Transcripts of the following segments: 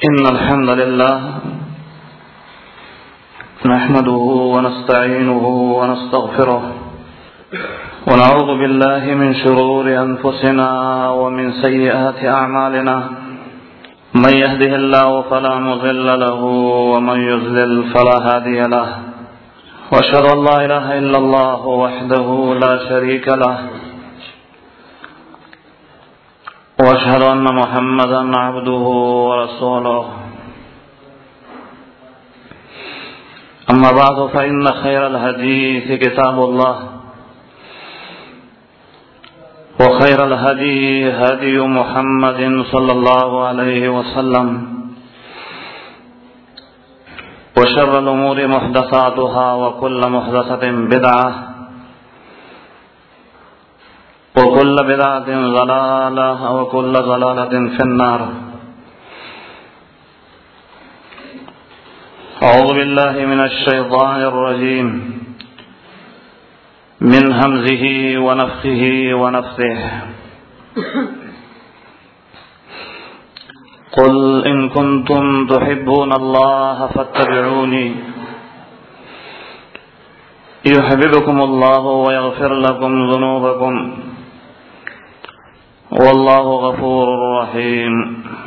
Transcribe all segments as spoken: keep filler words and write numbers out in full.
إن الحمد لله نحمده ونستعينه ونستغفره ونعوذ بالله من شرور أنفسنا ومن سيئات أعمالنا من يهده الله فلا مضل له ومن يضلل فلا هادي له وأشهد أن لا إله إلا الله وحده لا شريك له وأشهد أن محمدا عبده ورسوله أما بعد فإن خير الحديث كتاب الله وخير الهدي هدي محمد صلى الله عليه وسلم وشر الأمور محدثاتها وكل محدثة بدعة وكل بدعة ضلالة وكل ضلالة في النار. أعوذ بالله من الشيطان الرجيم من همزه ونفخه ونفثه. قل إن كنتم تحبون الله فاتبعوني يحببكم الله ويغفر لكم ذنوبكم والله غفور رحيم.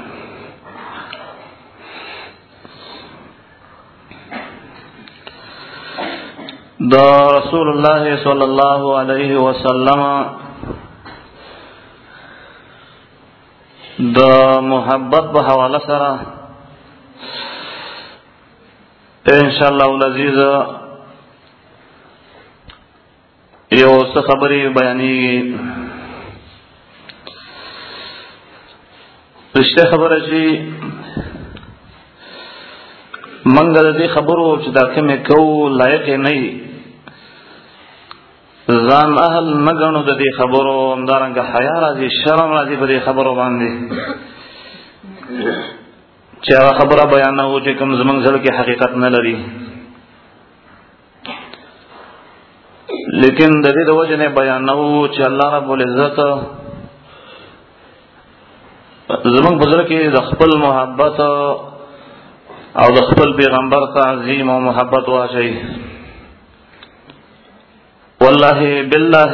دا رسول الله صلی الله علیه وسلم دا محبت په حواله سره انشاء الله العزیز یو څه خبرې بیانېږي. رښتیا خبره چې منګ د دې خبرو چې دا کومې کوو لایق نه وي، ځان اهل نه ګڼو د دې خبرو، همدارنګه حیا راځي، شرم راځي په دې خبرو باندې چې هغه خبره بیانوو چې کوم زموږ زړه کې حقیقت نه لري. لیکن د دې د وجې نه بیانوو چې الله رب العزت زموږ په زړه کې د خپل محبت او د خپل پیغمبر تعظیم او محبت واچوي. والله بالله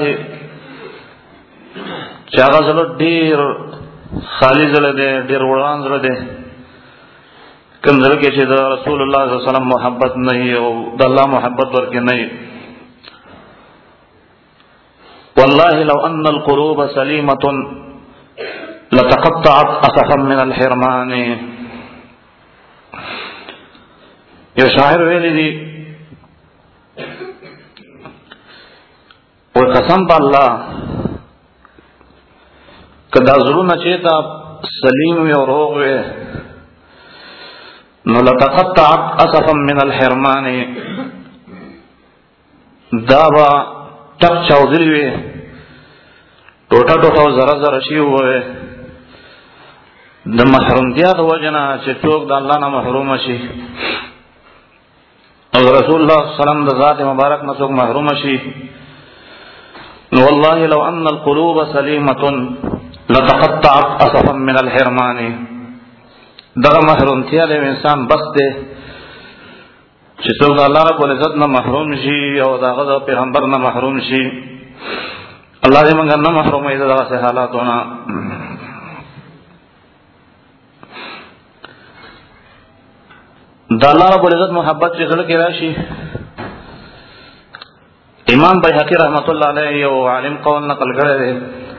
چې هغه زړه ډېر خالي زړه دی، ډېر وړاند زړه دی، کوم زړه کې چې د رسول الله صلی الله علیه وسلم محبت نه وي او د الله محبت ورکې نه وي. والله لو ان القلوب سلیمة لتقطعت اسفا من الحرمان. یو شاعر ویلی دی و قسم په الله کدا زړونه چېرته سلیم وي او روغ وي نو لتقطعت اسفا من الحرمان، دا به ټپ چاودلي وي، ټوټه ټوټه او زره زره شي ووي د محرومتیا د وجه نه چې څوک د الله نه محروم شي او رسول الله صلی الله علیه وسلم د ذات مبارک نه څوک محروم شي. نو والله لو ان القلوب سلیمة لتقطعت اسفا من الحرمان. دغه محرومتیا د انسان بس دی چې څوک د الله رب العزت نه محروم شي او د هغه د پیغمبر نه محروم شي. الله دې موږ نه محروموي د دغسې حالاتونه. د الله رب العزت محبت چې زړه کې راشي، امام بیهقي رحمت الله علیه یو عالم قول نقل کړی دی،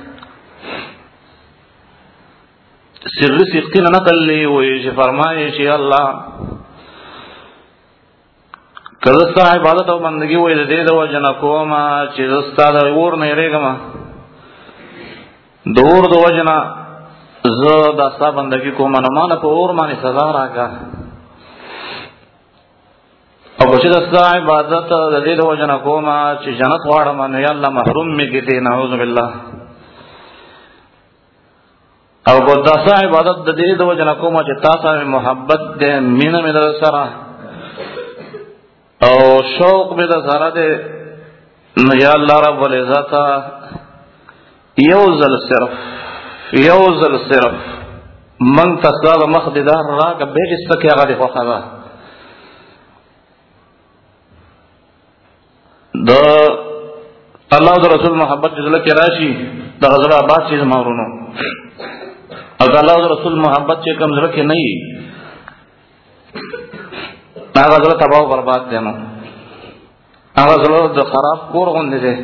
سری سیختی نه نقل لی وایي چې فرمایي چې الله که زه ستا عبادت او بندګي وایي د دې د وجه نه کومه چې زه ستا د اور نه یېرېږم، د اور د وجه نه زه دا ستا بندګي کوم، نو ما نه په اور باندې سزا راکړه. او که چې د ستا عبادت د دې د وجه نه کومه چې جنت غواړم، نو یا الله محروم مې کړې، نعوذ بالله. او که د ستا عبادت د دې د وجه نه کومه چې تا سره محبت دی، مینه مې در سره او شوق مې در سره دی، نو یا الله رب العزت یو ځل صرف یو ځل صرف من تسواب مخ دیدار را که بیج استکی آغا دی خوخا دا دا اللہ دا رسول محبت جزلہ کی راشی دا غزل آباد چیز مورونو او دا اللہ دا رسول محبت چی کم زلہ کی نئی نا غزل تباو برباد دینو نا غزل دا خراب کور غندی دے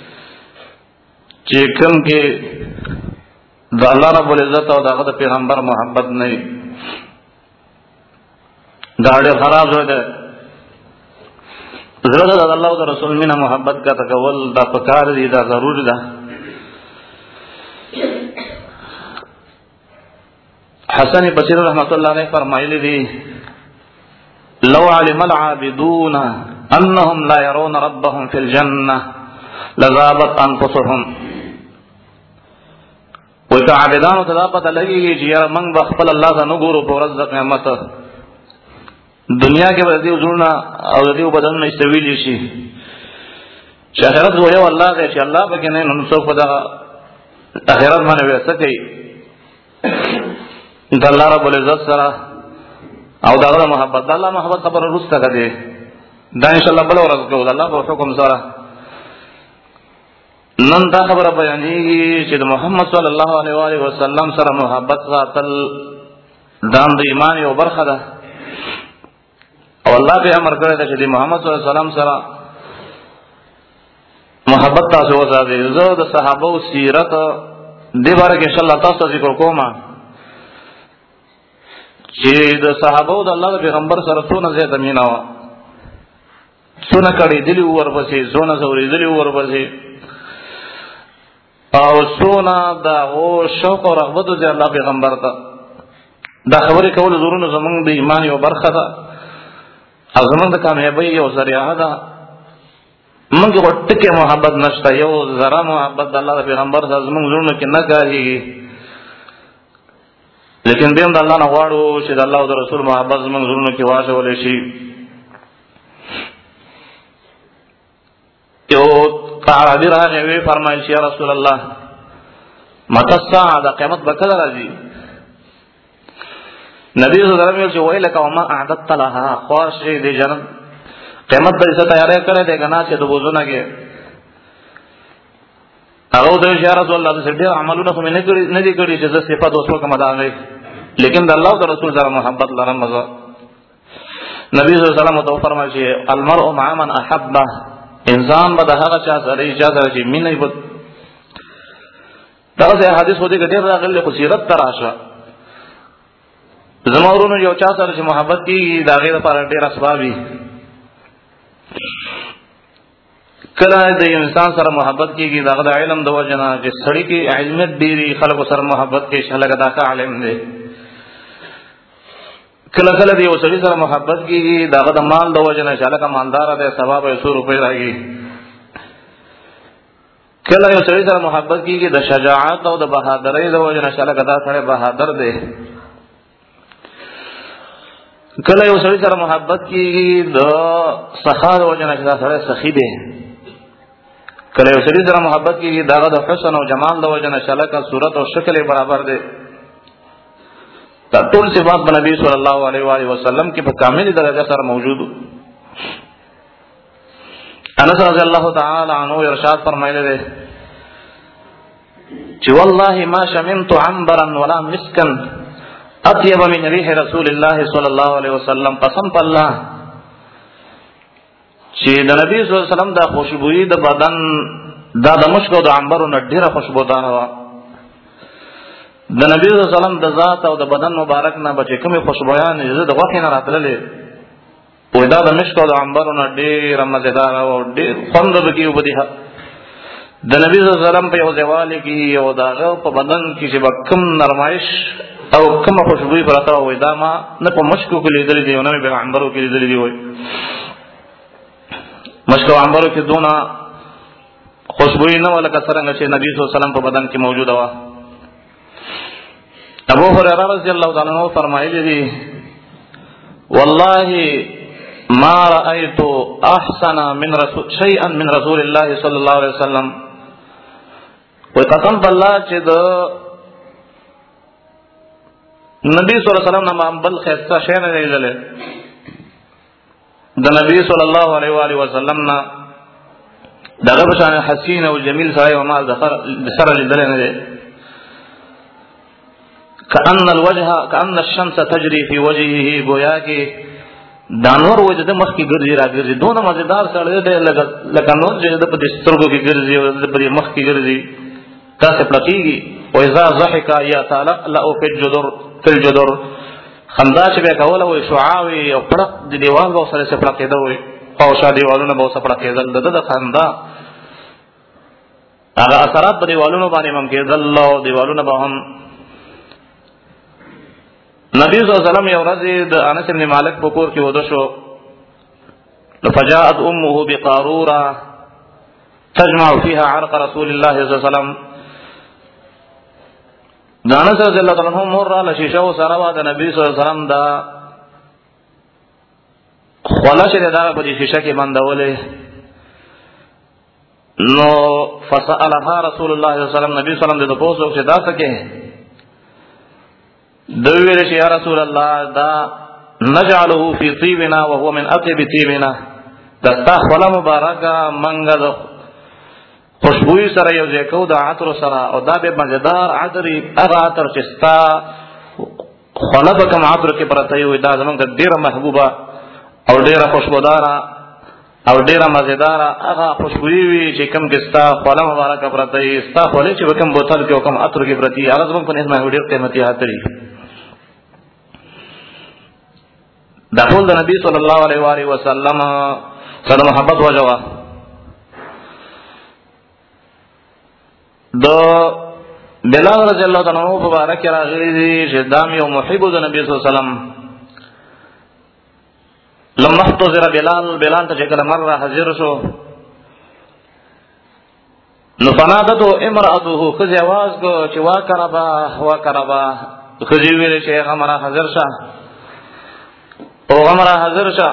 چی کم کی دا اللہ رب العزت او دا غد پیغمبر محبت نئی دا دیر خراب زوی دے زرد دا اللہ دا رسول مینا محبت کا تکول دا پکار دی دا ضرور دا حسن بصیر رحمت اللہ علیہ فرمائلی دی لو علم العابدون انہم لا يرون ربهم في الجنة لذابت انفسهم ویتا عابدانو تدا پتا لگی گی چی یار منگ بخفل اللہ تا نگورو پا رزق نعمت دنیا کے بدیو زورنا او بدیو بدن استویلی شی چی اخیرت گویو اللہ گئی چی اللہ پکی نین انسو پدا اخیرت مانے ویسا کئی دا اللہ رب العزت سرا او دا غدا محبت دا اللہ محبت خبر رستا کدے دا انشاءاللہ بلو رزق دا اللہ پا حکم سرا نن دا خبر بیانیږي چې د محمد صلی الله علیه و آله وسلم سره محبت ساتل دام د ایمان یو برخه ده او الله به امر کړی دی چې د محمد صلی الله علیه وسلم سره محبت تاسو وساتئ. زه د صحابه او سیرت دې باره کې ان شاء الله تاسو ذکر کوم چې د صحابه او د الله د پیغمبر سره څونه زیاته مینا و څونه کړي دي ورپسې څونه زوري دي ورپسې او سونا دا او شوق او رغبت دې الله پیغمبر ته دا خبرې کول زورونه زمونږ د ایمان یو برخه ده او زمونږ د کامیابی یو ذریعہ ده. موږ ورته کې محبت نشته یو ذره محبت د الله پیغمبر سره زمونږ زړونو کې نه کاږي لیکن به د الله نه غواړو چې د الله او د رسول محبت زمونږ زړونو کې واچول شي. یو صحابی راغی وی فرمایل چې یا رسول الله متى الساعه د قیامت به کله راځي؟ نبی صلی الله علیه وسلم چې ویل کا ما اعددت لها خواش دې جنت قیامت به څه تیارې کړې ده کنه چې د بوزونه کې هغه د یا رسول الله د دې عملونه کوم نه کړی نه دي کړی چې د صفات اوسو کوم دا نه لیکن د الله او رسول سره محبت لرم مزه. نبی صلی الله علیه وسلم ته فرمایي چې المرء مع من احبه انسان به د هغه چا سره اجازه چې مینه وي. دا څه حدیث هدي ګټه راغلی خو سیرت تراشه زمورونو یو چا سره چې محبت کی دا غیر لپاره ډیر اسبابي کله د انسان سره محبت کیږي دا د علم د وجنه چې سړی کې علم ډیری خلکو سره محبت کې شلګه دا کا علم دی. کله کله دی وسړي سره محبت کیږي دا د مال د وجنه چې هغه مالدار دی ثواب یې سو روپۍ راځي. کله یو سړي سره محبت کیږي د شجاعت او د بهادرۍ د وجنه چې هغه دا سره بهادر دی. کله یو سړي سره محبت کیږي د سخا د وجنه چې دا سره سخی دی. کله یو سړي سره محبت کیږي دا د حسن او جمال د وجنه چې هغه صورت او شکل برابر دی. دا ټول صفات په نبی صلی الله علیه و آله وسلم کې په کامل درجه سره موجود. انس رضی الله تعالی عنہ ارشاد فرمایلی دی چې والله ما شممت عنبرا ولا مسكا اطيب من ريح رسول الله صلی الله علیه وسلم. قسم په الله چې د نبی صلی الله علیه وسلم د خوشبوئی د بدن دا د مشک او د عنبر نه ډیره خوشبودار و. د نبی صلی الله علیه وسلم د ذات او د بدن مبارک نه بچ کومه خوشبویان زه د غوښې نه راتللې و دا د مشک او د عنبر نه ډیر مزیدار او ډیر خوند بکی وبدیه. د نبی صلی الله علیه وسلم په یو ځوال کې یو داغه په بدن کې چې بکم نرمایش او کومه خوشبوئی پراته و دا ما نه په مشکو کې لیدلې دی نه په عنبرو کې لیدلې دی وای. مشک او عنبرو کې دونه خوشبوئی نه ولکه څنګه چې نبی صلی الله علیه وسلم په بدن کې موجوده و. ابو هريره رضی الله تعالی عنہ فرمایلی دی والله ما رأيت احسن من رسول شيئا من رسول الله صلی الله علیه وسلم. و قسم بالله چې د نبی صلی الله علیه وسلم نه بل خیسته شی نه لیدلی. د نبی صلی الله علیه و آله وسلم نه دغه په شان حسین او جمیل سره او مال د سره لیدلی نه دی. کأن الوجه کأن الشمس تجري في وجهه، گویا کې دانور وجه د مخ کې ګرځي را ګرځي، دونه مزیدار سره دی لکه نور چې د په سترګو کې ګرځي او د په مخ کې ګرځي، تاسو پلقیږي. و اذا ضحك يتلألأ في الجدر في الجدر، خندا چې به کوله وي شعاوي او پړق د دیوال به سره سره پړقېده وي او شا دیوالونه به سره پړقېدل. د د خندا هغه اثرات په دیوالونو باندې هم کېدل او دیوالونه به هم. نبی صلی الله علیه وسلم یو ورځ د انس بن مالک په کور کې وده شو، فجاءت امه بقاروره تجمع فيها عرق رسول الله صلی الله علیه وسلم. د انس رضی الله عنه مور را لشیشه او سره وا د نبی صلی الله علیه وسلم دا خلاص دې دا په دې شیشه کې باندولې. نو فسألها رسول الله صلی الله علیه وسلم، نبی صلی الله علیه وسلم دې پوښتنه چې دا څه کې دوی ویل چې یا رسول الله دا نجعله فی طیبنا وهو من اطيب طیبنا، دا تا خلا مبارکه منګه د خوشبوئی سره یو ځای کو د عطر سره، او دا به مزیدار عطر هغه عطر چې ستا خلا به کوم عطر کې پرته وي، دا زمونږ ډیره محبوبه او ډیره خوشبوداره او ډیره مزیداره هغه خوشبوئی وي چې کوم کې ستا خلا مبارکه پرته وي، ستا خولې چې کوم بوتل کې کوم عطر کې پرته وي، هغه زمونږ په نسبت ډیر قیمتي عطر وي. دا ټول د نبی صلی الله علیه و آله وسلم سره محبت وجوه. د بلال رضی الله تعالی عنہ مبارک راغلی دی چې دام یو محب د نبی صلی الله علیه وسلم. لما احتضر بلال، بلال ته چې کله مره حاضر شو نو فنادته امراته، خځه आवाज کو چې وا کربا وا کربا، خځه ویل چې هغه مره حاضر شه او غمره حاضر شه.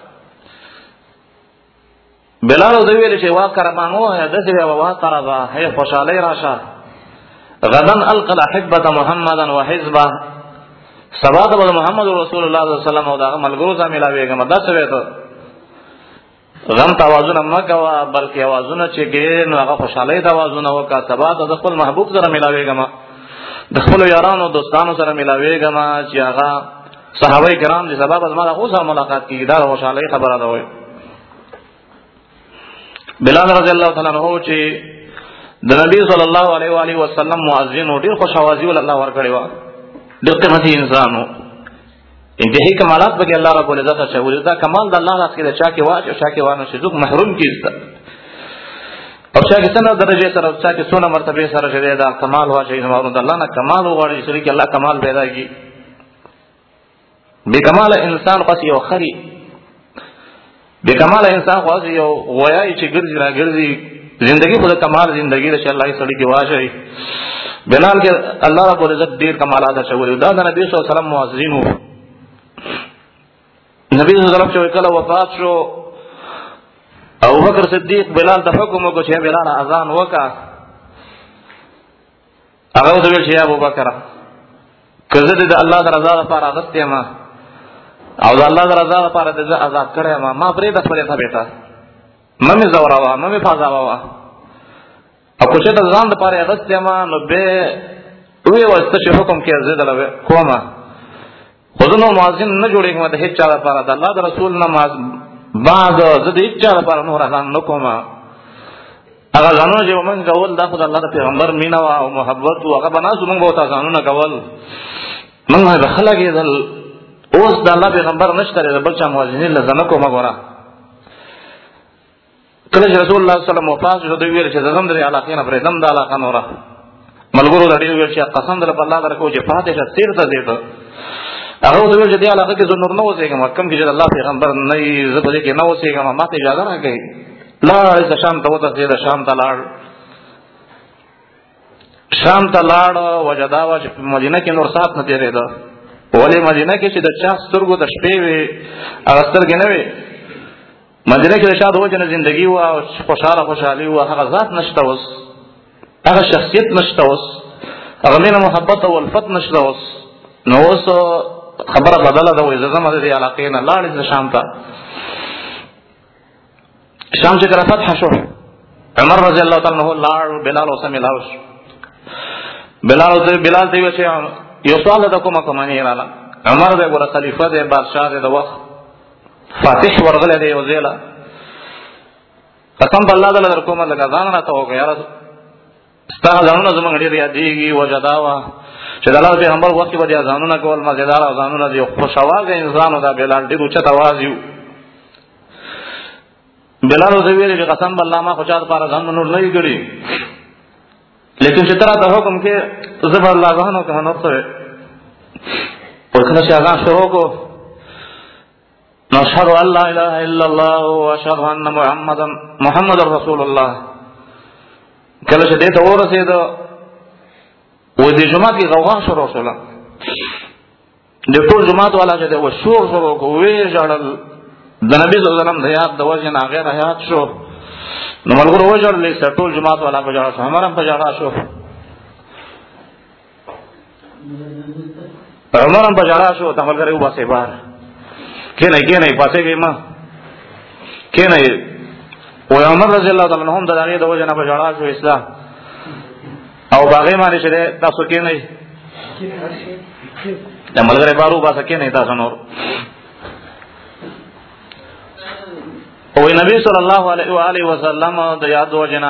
بلال دوی ویل چې وا کربا نو د دې وا کربا هي خوشاله راشه. غدن القى احبه محمدا وحزبه، سبا د محمد رسول الله صلی الله علیه وسلم او دا ملګرو سره ملاويږم. دا څه وې ته غم توازن مګوا بلکې اوازونه چې ګین هغه خوشاله د اوازونه وکا، سبا د خپل محبوب سره ملاويږم، د خپل یارانو دوستانو سره ملاويږم چې هغه صحابه کرام دي سبب زما د اوسه ملاقات کیږي. دا خوشاله خبره ده. وي بلال رضی الله تعالی عنہ چې د نبی صلی الله علیه و آله وسلم مؤذن او ډیر خوش اوازي ول الله ورکړي و، ډیر قیمتي انسانو. انتهایی کمالات به الله رب العزت ته ولې دا کمال د الله راځي د چا کې واچ او چا کې وانه شي، څوک محروم کیږي او چا کې څنګه درجه سره چا کې څونه مرتبه سره شوی دا کمال واچي نو د الله نه کمال وغواړي چې الله کمال پیدا کی. بکمال انسان خاص یو خري، بکمال انسان خاص یو غویای چې ګرځي را ګرځي، زندگی خود کمال زندگی د الله سړي کې واچي. بلال کې الله رب العزت ډیر کمالات شوی. دا د نبی صلی الله علیه وسلم مؤذن وو. نبی صلی الله علیه وسلم چې کله وفات شو ابو بکر صدیق بلال ته حکم وکړ چې بلال اذان وکړه. هغه ویل چې ابو بکر کزه د الله د رضا لپاره غوښته ما او د الله د رضا لپاره د آزاد کړه ما ما پرې د خپل ته بیٹا مې زوراوا مې فازاوا او کوڅه د ځان لپاره غوښته ما نو به وی واسطه چې حکم کې زیاده لوي کومه خودنو مؤذن نه جوړېږم د هیڅ چا لپاره د الله د رسول نماز بعد زه د هیڅ چا لپاره نور اذان نه کوم. هغه ځانونه چې موږ کول دا خدای الله د پیغمبر مینا او محبت او هغه بنا زموږ به تاسو نه کول موږ به خلګېدل. اوس د الله پیغمبر نشته د بل چا مؤذنین لزنه کومه غورا. کله چې رسول الله صلی الله علیه وسلم وفات شو دوی ویل چې زم د علاقې نه پرې دم د علاقې نوره ملګرو د دې ویل چې قسم در په الله درکو چې فاتحه تیر ته دیته هغه د ویل چې دی علاقې کې زنور نه وځيګم کم کې چې الله پیغمبر نه زه په دې کې نه وځيګم ما ته اجازه راکړي. لا د شام ته وته د شام ته لاړ شام ته لاړ وجدا وا چې مدینه کې نور سات نه تیرېده. ولې مدینه کې چې د چا سترګو د شپې وي هغه سترګې نه وي. مدینه کې د شاده وجنه ژوندۍ و او خوشاله خوشالي و هغه ذات نشته اوس، هغه شخصیت نشته اوس، هغه مینه محبت او الفت نشته اوس. نو اوس خبره بدله ده، وایي زه ځم د دې علاقې نه لاړې زه شام ته. شام چې کله فتح شو، عمر رضی الله تعالی عنہ لاړ، بلال اوسه ملاو شو. بلال بلال ته ویل چې یو سوال ده کومه کومه نه رااله. عمر دی ګوره خلیفه دی، بادشاه دی د وخت، فاتح ورغلی دی یو ځای له. قسم په الله دله در کومه لږ ځان راته وکړه یاره، ستا ځانونه زمونږ ډېر یادېږي. وجه دا وه چې د الله پیغمبر وخت کې به دې اذانونه کول، مزېدار اذانونه دي، خوش اوازه انسان و دا بلال ډېر اوچت اواز یو. بلال ورته ویلې چې قسم بالله ما خو چا دپاره ځان نور نه وي کړي، لیکن چې ته راته حکم کې زه به الله اذان وکړم نور څه وی. کله چې اذان شروع کړو نو اشهد ان لا اله الا الله واشهد ان محمدا محمد رسول الله. کله چې دې ته ورسېده و دې جماعت کې غوغا شروع شوله، د ټول جماعت والا چې دی و شور شروع کړو، ویې ژړل. د نبي صلی الله علیه وسلم د یاد د وجې نه هغې حیات شو. نو ملګرو وژړلې، ټول جماعت والا په ژړا شو، عمر هم په ژړا شو، عمر هم په ژړا شو. ته ملګری وباسئ بهر، کښېنئ کښېنئ پاڅېږئ مه کښېنئ. وایي عمر رضی الله تعالی عنه هم د هغې د وجې نه په ژړا شو اسلام، او په هغې باندې چې دی تاسو کښېنئ، د ملګری بهر وباسه، کښېنئ تاسو نور. وی نبی صلی الله علیه و آله وسلم د یاد د وجې نه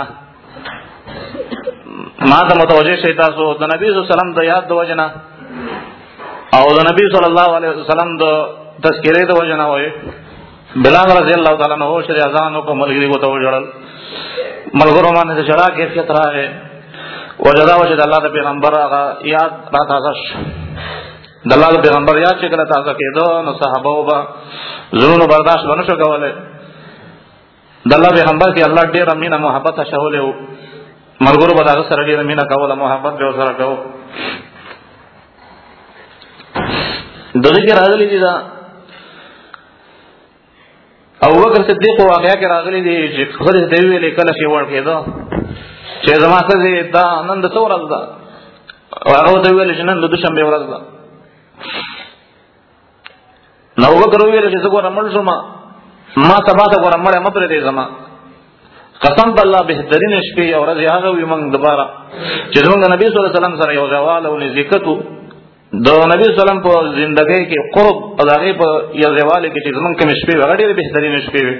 ما ته متوجه شئ تاسو، د نبی صلی الله علیه وسلم د یاد د وجې نه او د نبی صلی الله علیه وسلم د تذکرې د وجې نه وایي بلال رضی الله تعالی عنہ چې اذان وکړو، ملګري ورته وژړل، ملګرو باندې د ژړا کیفیت راغی. وجه دا وه چې د الله د پیغمبر هغه یاد را تازه شو. د الله د پیغمبر یاد چې کله تازه کېده نو صحابو به زړونو برداشت به نه شو کولی. د الله پیغمبر کې الله ډېره مینه محبت اچولی و، ملګرو به د هغه سره ډېره مینه کوله، محبت به ورسره کوو. دغې کې راغلي دي دا ابوبکر صدیق واقعه کې راغلي دي چې ښځې ته ویلې کله چې وړ کېده چې زما ښځې دا نن د څه ورځ ده، او هغه ورته ویلې چې نن د دوشنبې ورځ ده. نو ابوبکر وویل چې زه ګوره مړ شوم، ما سبا ته ګوره مړی مه پرېږدئ زما. قسم په الله بهترین شپې او ورځې هغه وي موږ دپاره چې زموږ د نبي صلی الله علیه وسلم سره یو ځایواله او نزدېکت و. د نبي صلی الله علیه وسلم په زندګۍ کې قرب او د هغې په یو ځایوالي کې چې زموږ کومې شپې وې هغه ډېرې بهترینې شپې وې.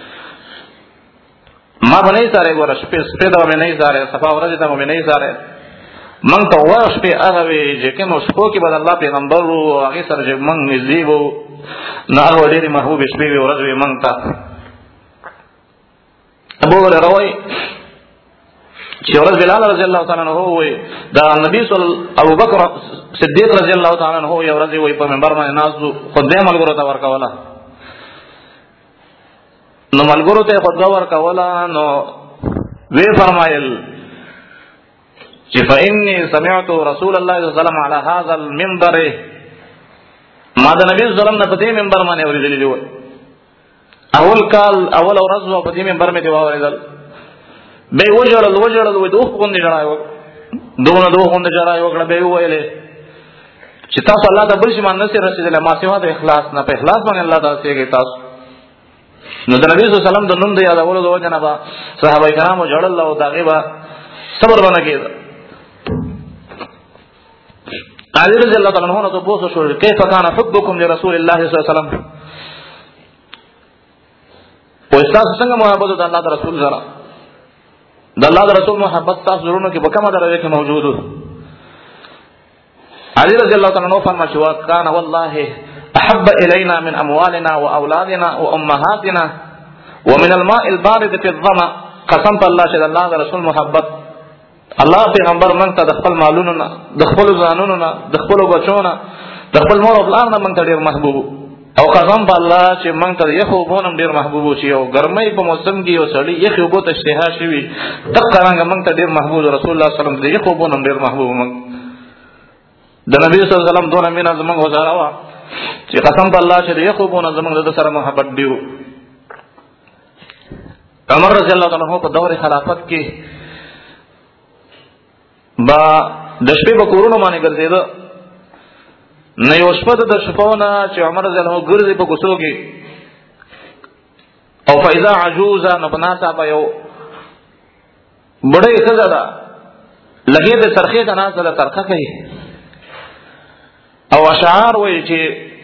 ما به نه یې څارې ګوره شپې شپې ته به مې نه یې څارې، صفا ورځې ته به مې نه یې څارې. موږ ته غوره شپې هغه وې چې کومو شپو کې به د الله پیغمبر و او هغې سره چې موږ نږدې وو نو هغه به ډېرې محبوبې شپې وې ورځ وې موږ ته. ابو هريره وایي چې ورځ بلال رضی الله تعالی عنہ وایي د نبي صلی ابو بکر صدیق رضی الله تعالی عنہ یو ورځ وایي په منبر باندې ناست و، خطبه ملګرو ته ورکوله. نو ملګرو ته خطبه ورکوله نو وی فرمایل چې فإني سمعت رسول الله صلی الله علیه وسلم على هذا المنبر، ما د نبی صلی الله علیه وسلم په دې منبر باندې اورېدلي دي. اول کال اول ورځ و په دې منبر مې دې واورېدل، بیا یې وژړل وژړل وایي د اوښ غوندې ژړا یې وکړه، دونه د اوښ غوندې ژړا یې وکړه. بیا یې وویلې چې تاسو الله ته بل شي باندې نسئ رسېدلی، ما سوا د اخلاص نه، په اخلاص باندې الله ته رسېږئ تاسو. نو د نبي صلی الله علیه وسلم د نوم د یادولو د وجې نه به صحابه کرامو ژړل او د هغې به صبر به نه کېده. علي رضی الله تعالی عنہ نه تپوس وشو کیف کان حبکم لرسول الله صلی الله علیه وسلم، او ستاسو څنګه محبت د الله د رسول سره، د الله د رسول محبت تاسو زړونو کې په کومه درجه کې موجود و؟ علي رضی الله تعالی عنہ فرمایي چې وکانه والله احب الینا من اموالنا واولادنا وامهاتنا ومن الماء البارد في الظما. قسم په الله چې د الله د رسول محبت الله پیغمبر موږ ته د خپل مالونو نه، د خپلو ځانونو نه، د خپلو بچو نه، د خپل مور او پلار نه موږ ته ډېر محبوب و. او قسم په الله چې موږ ته د یخو اوبو نه هم ډېر محبوب و، چې یو ګرمۍ په موسم کې یو سړي یخې اوبو ته اشتها شوي دقه رنګه موږ ته ډېر محبوب و. رسول الله صلی الله علیه وسلم د یخو اوبو نه هم ډېر محبوب و. موږ د نبي صلی الله علیه وسلم دونه مینه زموږ ورسره وه چې قسم په الله چې د یخو اوبو نه زموږ د ده سره محبت ډېر و. عمر رضی الله تعالی عنہ په دور خلافت کې با د شپې په کورونو باندې ګرځېده، نه یو شپه د شپونه چې عمر رضی الله عنه ګرځي په کوڅو کې او فاذا عجوزا نو بناتا په یو بډای ښځه ده لګي د سرخې د ناز له ترخه کوي او اشعار وایي چې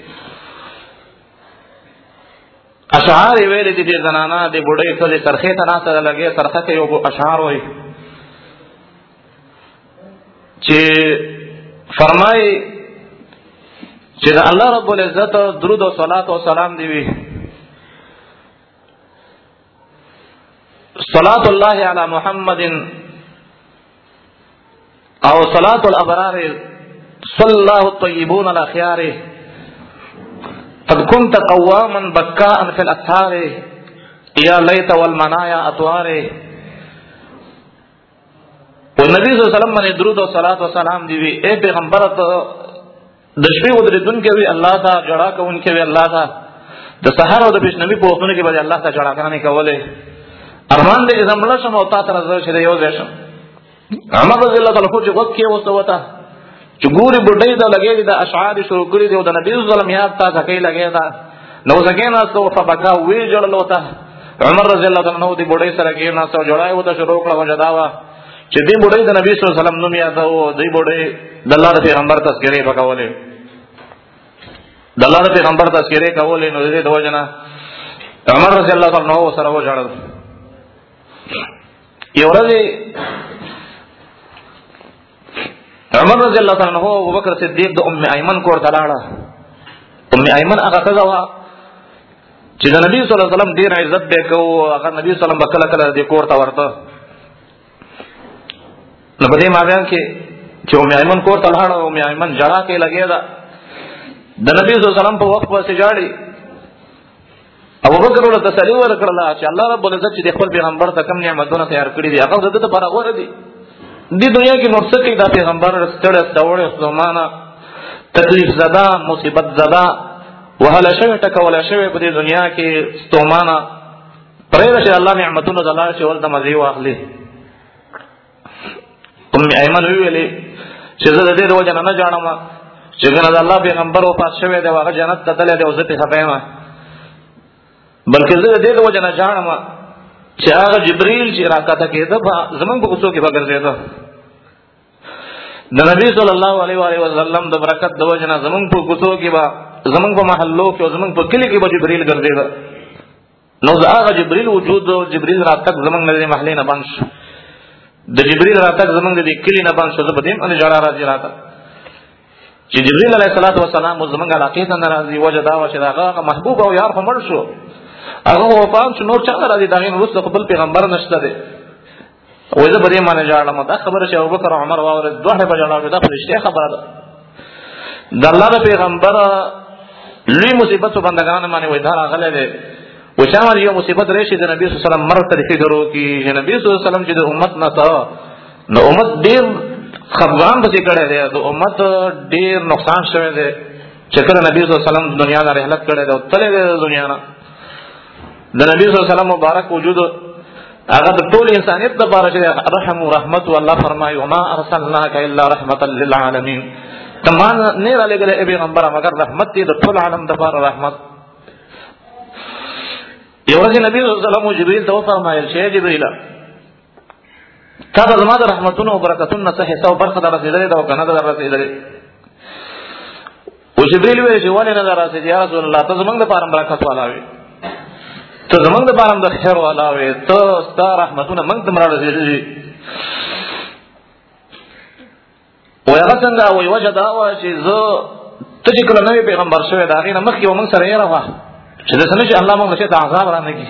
اشعار ویل دي د زنانا د بډای ښځې سرخې د ناز له لګي ترخه کوي او اشعار وایي چې فرمایي چې الله رب العزت درود او صلوات او سلام دی وی صلاة الله على محمد او صلاة الابرار صلى الله الطيبون الاخيار قد كنت قواما بكاء في الاسحار يا ليت والمنايا اطوار والنبي صلى الله عليه وسلم باندې درود او صلوات او سلام دی وی اے پیغمبر ته د شپې ودرېدون کې وی الله ته جړه کوون کې وی الله ته د سحر او د بشنبي په وختونو کې به الله ته جړه کوي کوله ارمان دې زمړه شم او تا تر زه چې یو ځای شم عمر رضی الله تعالی عنہ چې وخت کې وسته وتا چې ګوري بډای دا لګېږي د اشعار شروع کړی دی او د نبی صلی الله علیه وسلم یاد تا ځکه لګی دا نو ځکه نه سو فبکا وی جوړل وتا عمر رضی الله تعالی عنہ دې بډای سره کې نه سو جوړای وتا شروع کړو وجداوا چې دې بډای د نبی صلی الله علیه وسلم نوم یاد او دې بډای د الله د پیغمبر تذکرې وکولې د الله د پیغمبر تذکرې کولې نو دې د وجنه عمر رضی الله تعالی عنہ سره وژړل یو ورځ عمر رضی الله تعالی عنہ ابو بکر صدیق د ام ایمن کور ته لاړه ام ایمن هغه ښځه وه چې د نبی صلی الله علیه وسلم ډیر عزت به کو هغه نبی صلی الله علیه وسلم کله کله د کور ته ورته نو په دې مابین کې چې ام ایمن کور ته لاړه ام ایمن جړه کې لګیا ده د نبی صلی الله علیه وسلم په وخت پسې جاړي ابو بکر له تسلی ورکړل چې الله رب العزت چې د خپل پیغمبر ته کوم نعمتونه تیار کړی دي هغه د دې لپاره غوړه دي د دنیا کې نور څه کې دا پیغمبر ستړی ستوړی زمانہ تکلیف زده مصیبت زده وهله شوی ټکوله شوی په دې دنیا کې ستومانه پرې چې الله نعمتونه د الله چې ولته مزي واخلي ام ایمن ویلې چې زه د دې د وجه نه جاړم چې ګنه د الله پیغمبر او پات شوی دی هغه جنت ته تللی دی او زه ته خپایم بلکې زه د دې د وجه نه جاړم چې هغه جبرئیل چې راکاته کېده زمونږ په کوڅو کې به ګرځېده د نبی صلی الله علیه و آله وسلم د برکت د وجه نه زمونږ په کوڅو کې به زمونږ په محلو کې او زمونږ په کلي کې به جبرئیل ګرځېده نو هغه جبرئیل وجود او جبرئیل راتګ زمونږ د محلې نه بند شو د جبرئیل راتګ زمونږ د کلي نه بند شو زه په دې باندې جړه راځي راته چې جبرئیل علیه السلام زمونږ علاقې ته ناراضي وجه دا و چې هغه محبوب او یار هم مړ شو هغه وفات شو نور چا راځي دا غین وروسته خپل پیغمبر نشته دی وای زه بری باندې جاړم دا خبره چې ابوبکر او عمر واور دوه په جوړاو دا فرشته خبره ده د الله د پیغمبر لوی مصیبت بندگان باندې وای دا راغله ده و چې امر یو مصیبت راشي د نبی صلی الله علیه وسلم مرته دې درو کې چې نبی صلی الله علیه وسلم چې د امت نه تا نو امت ډیر خفغان به کړي دی د امت ډیر نقصان شوی دی چې کله نبی صلی الله علیه وسلم دنیا نه رحلت کړي دی او تللی دی دنیا نه د نبی صلی الله علیه وسلم مبارک وجود هغه د ټول انسانیت لپاره چې رحم او رحمت الله فرمایي وما ارسلناک الا رحمتا للعالمین تمام نه را لګل ای پیغمبر مگر رحمت دې د ټول عالم لپاره رحمت یو ورځ نبی صلی الله علیه وسلم جبرئیل ته فرمایل چې جبرئیل تا د زما د رحمتونو او برکتونو څخه حساب برخه در رسیدلې دا کنه در رسیدلې او جبرئیل وی چې ونه نه در رسیدې یا رسول الله ته زمونږ لپاره برکت والا وي ته زمونږ لپاره د خیر والا وي ته ستا رحمتونه موږ ته مراد رسیدلې او هغه څنګه وی وجه دا و چې زه ته چې کله نوې پیغمبر شوی دا غینه مخکې و موږ سره یې راوه چې د سنه چې الله موږ ته عذاب را نه کی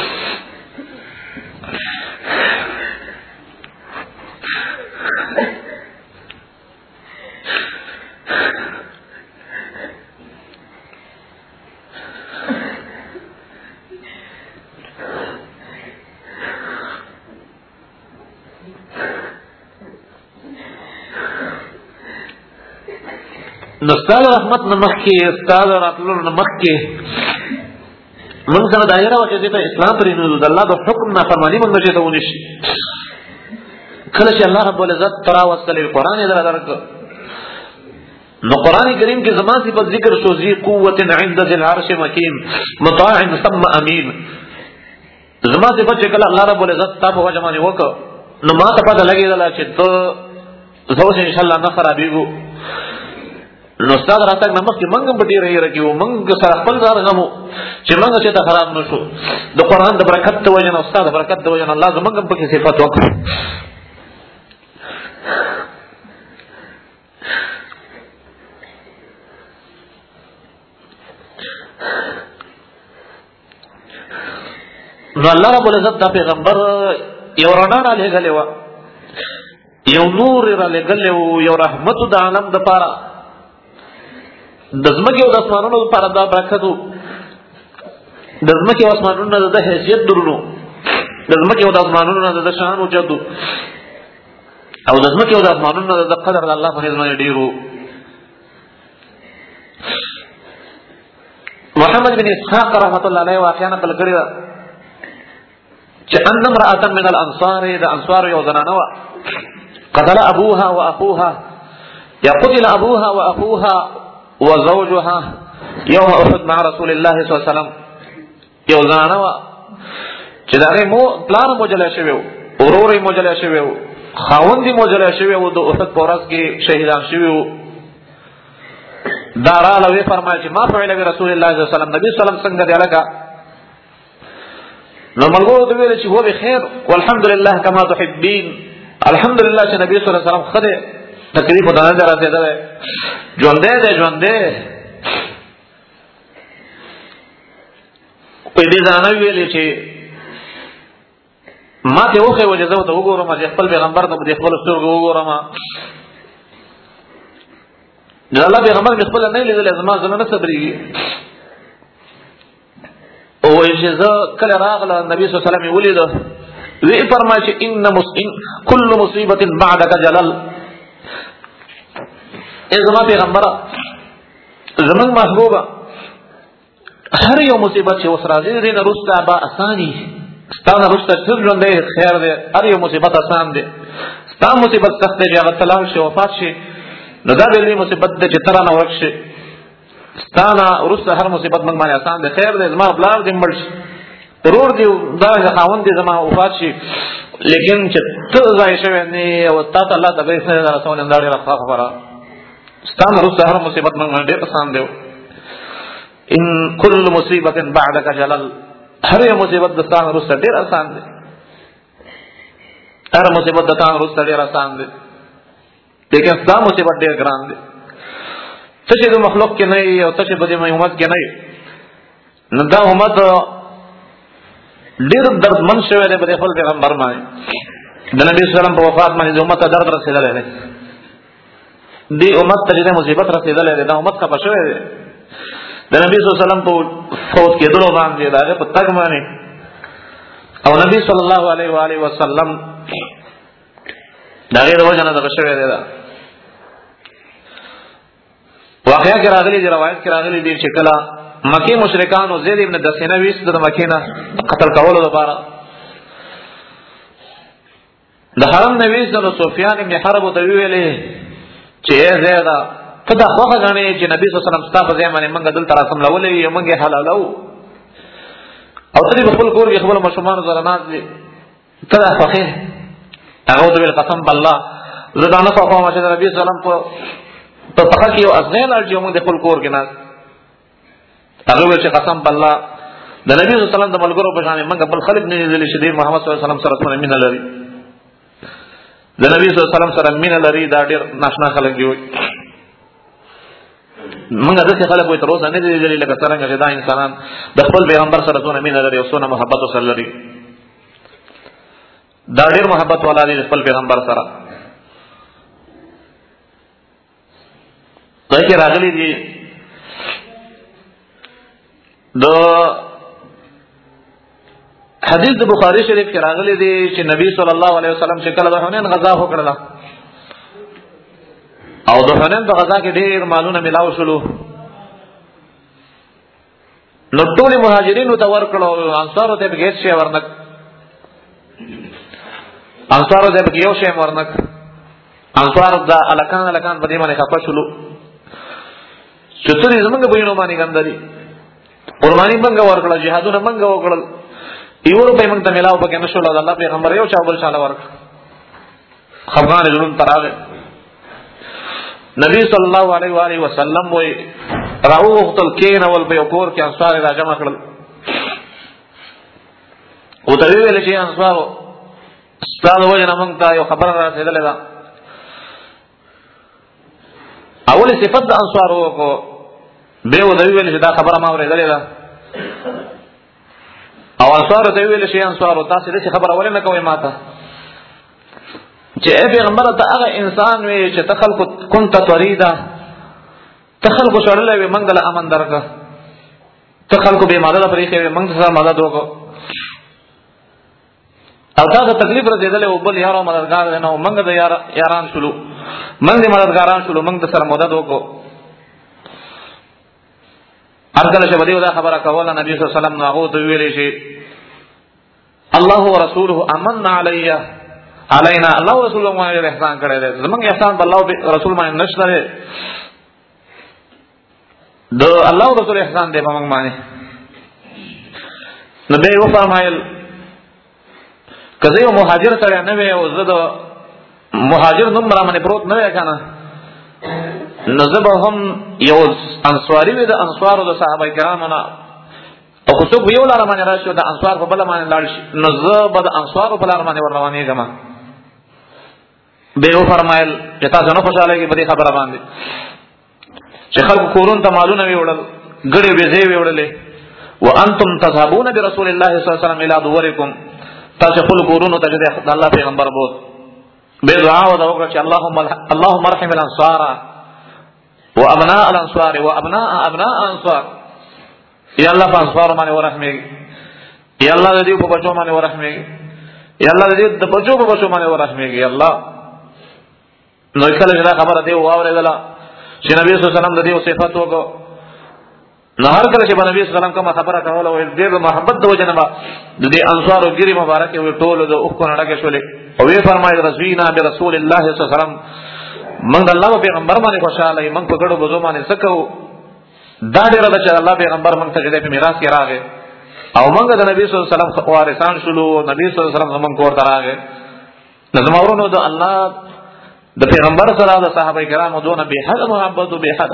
نو استاد رحمت نمخ کې استاد راتلو نمخ کې موږ سره دایره و چې ته اسلام پرې نو د الله د حکم نه فرمانی موږ چې ته ونشي کله چې الله رب العزت ترا وصل القرآن دې درک نو قرآن کریم کې زما صفت ذکر شو ذی قوت عند ذی العرش مکین مطاع ثم امین. زما صفت چې کله الله رب العزت تا په وجه باندې وکړ نو ما ته پته لګېدله چې ته زه اوس انشاءالله نه خرابېږو. نو ستا د راتګ نه مخکې موږ هم په ډېره هیره کې وو، موږ سره خپل ځان غم وو چې موږ چېرته خراب نه شو. د قرآن د برکت د وجه نه او ستا د برکت د وجه نه الله زموږ هم پکې صفت وکړو. نو الله رب العزت دا پیغمبر یو رڼا را لېږلې وه، یو نور را لېږلی و، یو رحمت د عالم دپاره، د ځمکې او د اسمانونو دپاره دا برکت و. د ځمکې او اسمانونو نه د ده حیثیت درلو، د ځمکې او د اسمانونو نه د ده شان اوچت و، او د ځمکې او د اسمانونو نه د ده قدر د الله په نظم باندې ډېر و. محمد بن اسحاق رحمت الله علیه واقعا نقل کړې ده چې ان امرأة من الانصار د انصار یو زنانه وه قتل ابوها واخوها، یا قتل ابوها واخوها وزوجها یوم احد مع رسول الله صلی الله علیه وسلم. یو زنانه وه چې د هغې مو پلار موجلی شوی و، ورور یې موجلی شوی و، خاوند یې موجلی شوی و، د احد په ورځ کې شهیدان شوي وو. دا راغله ویې فرمایل چې ما فعل برسول الله صلی الله علیه وسلم، نبي صلی الله علیه وسلم څنګه دی هلکه؟ نو ملګرو ته ویل چې هو بخیر والحمدلله کما تحبین، الحمدلله چې نبی صلی الله علیه وسلم ښه دی، تکلیف ورته نه دی رسېدلی، ژوندی دی ژوندی. په دې زنانه ویلې چې ما ته وښیوه چې زه ورته وګورم، چې خپل پیغمبر ته په دې خپلو سترګو وګورم. د الله پیغمبر مې خپله نه لیدلی، زما زړه نه صبرېږي. وایي چې زه کله راغله نبي صلی الله علیه وسلم یې ولیده، ویې فرمایي چې ان کل مصیبت بعدک جلل. ای زما پیغمبره، زموږ محبوبه، هر یو مصیبت چې اوس راځي د دې نه وروسته به اساني، ستا نه وروسته ټول ژوندی خیر دی، هر یو مصیبت اسان دی. ستا مصیبت سخت دی چې هغه طلاق شي وفات شي، نو دا د لوی مصیبت دی چې ته رانه ورک شي. ستا نه وروسته هر مصیبت موږ باندې اسان دی، خیر دی، زما پلار دې مړ شي، ورور دې دغه خاوند دې زما وفات شي، لیکن چې ته ځای شوی نه یې او تا ته الله تبارک وتعالی رسول دا ډېره ښه خبره. ستا نه وروسته هر مصیبت موږ باندې ډېر اسان دی. ان کل مصیبت بعدک جلل، هر یو مصیبت د ستا نه وروسته ډېر اسان دی، هر مصیبت د تا نه وروسته ډېر اسان دی، لیکن ستا مصیبت ډېر ګران دی. ته چې د مخلوق کې نه یې او ته چې په دې امت کې نه یې، نو دا امت ډېر دردمن شوی دی په دې خپل پیغمبر باندې. د نبي صلی الله علیه وسلم په وفات باندې د امت ته درد رسېدلی دی، دې امت ته چې دی مصیبت رسېدلی دی، دا امت خفه شوی دی. د نبي صلی الله علیه وسلم په فوت کېدلو باندې، د هغې په تګ باندې، او نبي صلی الله علیه و آله وسلم د هغې د وجه نه دغه شوی دی. دا واقعه کې راغلي دي، روایت کې راغلي دي چې کله مکې مشرکانو زید ابن دسینه ویست د مکې نه قتل کولو لپاره، د حرم نه ویست نو سفیان ابن حرب ورته وویلې چې ای زیده، ته دا خوښه ګڼې چې نبي صلی الله علیه وسلم ستا په ځای باندې موږ دلته راڅملولی یو، موږ یې حلالوو، او ته دې په خپل کور کې خپلو ماشومانو سره ناست دي، ته دا خوښې؟ هغه ورته ویل قسم بالله زه دا نه خوښوم چې د نبي صلی الله علیه وسلم په په پخه کې یو ازغی لاړ چې موږ د خپل کور کې ناست. هغه ویل چې قسم بالله د نبي صلی الله علیه وسلم د ملګرو په شان موږ بل خلک نه لیدلي چې ډېر محمد صلی الله علیه وسلم سره څومره مینه لري، د نبي صلی الله علیه وسلم سره مینه لري، دا ډېر ناشنا خلک دي. موږ داسې خلک وایي تر اوسه نه دي لیدلي لکه څرنګه چې دا انسانان د خپل پیغمبر سره څونه مینه لري او څونه محبت ورسره لري. دا ډېر محبت والا دي خپل پیغمبر سره. دا کې راغلي دي د حدیث د بخاری شریف کې راغلي دي چې نبی صلی الله علیه وسلم چې کله د حنین غزا وکړله او د حنین په غزا کې ډېر مالونه ملاو شولو، نو ټول مهاجرینو ته ورکړو، انصارو ته به هیڅ شی ورنک، انصارو ته به یو شی ورنک، انصار د الکان الکان په دې باندې خفه شولو. چې ته دې زمونږ په وینو باندې ګندلې قرباني منګه ورکړه جهادونه منګه وکړل یو روپۍ موږ ته ملاو پکې نشول د الله پیغمبر یو چا بل چاله ورکړ خفغان جنون تراغه نبی صلی الله علیه و آله وسلم وی راوغتل کین ول په کور کې انصار را جمع کړل او ته ویل چې انصارو ستاسو وجه موږ ته یو خبر را رسیدلې ده اول صفت د انصارو کو به و دوی ویل چې دا خبره ما اورېدلې ده او انصار ته ویل چې انصارو تاسو دې خبره ولې نه کوئ ماته چې اے پیغمبر ته هغه انسان وي چې تخلق كنت تريدا تخلق شړلې وي موږ له امن درکا تخلق به مدد پرې کوي موږ سره مدد وکړو او دا د تکلیف رسیدلې او بل یارو مددگار نه موږ د یار یاران شلو موږ د مددګاران شلو موږ سره مدد وکړو ارګل چې ودیو دا خبره کوله نبی صلی الله علیه وسلم هغه ته ویلې شي الله ورسوله امن علیه علینا الله رسول الله باندې احسان کړی دی زمونږ احسان په الله رسول باندې نشته دی د الله رسول احسان دی په موږ باندې نبی و فرمایل کله یو مهاجر سره نه وي او زه د مهاجر نوم را باندې پروت نه وای کنه نزبه هم یو انصاری وي د انصارو د صحابه کرامو نه او خو څوک یو لار باندې راشي د انصار په بل باندې لاړ شي نزبه د انصارو په لار باندې ور روانې جما به و فرمایل چې تاسو نه خوشاله کې په دې خبره باندې چې خلکو کورون ته مالونه ویوړل ګړې به زی ویوړلې وانتم تذهبون برسول الله صلی الله علیه وسلم الى دورکم تاسو خپل کورونو ته د الله پیغمبر بوت به دعا و دا وکړه چې اللهم اللهم ارحم الانصار وابناء الانصار وابناء ابناء الانصار یا الله په انصار باندې ورحمه یا الله دې په بچو باندې ورحمه یا الله دې د بچو په بچو باندې ورحمه یا الله نو کله دا خبره دی واورېدله چې نبی صلی الله علیه وسلم د دې صفات وکړو نو هر کله چې نبی صلی الله علیه وسلم کومه خبره کوله او دې محبت د وجنه با د دې انصار او ګری مبارک وي ټول د اوخ کو نړکه شولې او وی فرمایي رسوینا برسول الله صلی الله علیه وسلم موږ د الله پیغمبر باندې خوشاله یې موږ په ګډو بزو باندې سکو دا ډېر د چې الله پیغمبر موږ ته دې په میراث کې راغی او موږ د نبی صلی الله علیه وسلم وارثان شولو نبی صلی الله علیه وسلم موږ کور ته راغی نظم اورونو د الله د پیغمبر سره د صحابه کرامو دونه به حد محبت او به حد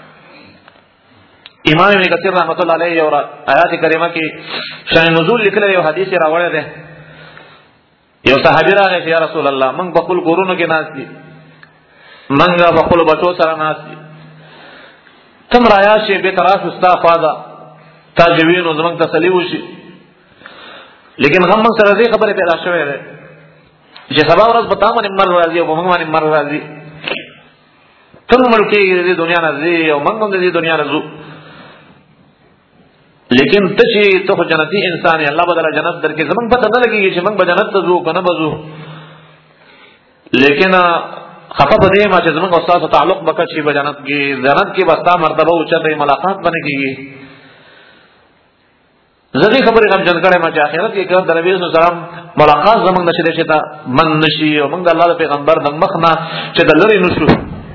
امام ابن کثیر رحمۃ اللہ علیہ اور آیات کریمه کې شان نزول لیکل یو حدیث راوړی دی یو صحابي راغی یا رسول الله موږ په خپل کورونو کې ناس دي موږ په خپل بچو سره ناس دي تم رایا شي به طرف استفاده تاجوین او زمنګ تسلی وشي لیکن غم سره دې خبره پیدا شوې ده چې سبا ورځ په تاسو باندې مر راځي او موږ باندې مر راځي ټول ملکی دې دنیا نه دي او موږ هم دې دنیا نه زو لیکن ته چې ته جنتی انسان یې الله بدل جنت درکې زمنګ پته نه لګي چې موږ به جنت ته ځو کنه بزو لیکن خفه په دې ما چې زمنګ استاد تعلق وکړي چې به جنت کې جنت کې بستا مرتبه او چته ملاقات باندې کیږي زدي خبرې کوم جن کړه ما چې آخرت کې کړه د نبی صلی الله علیه وسلم ملاقات زمنګ نشي دې ته من نشي او موږ د الله پیغمبر د مخنا چې د لری نشو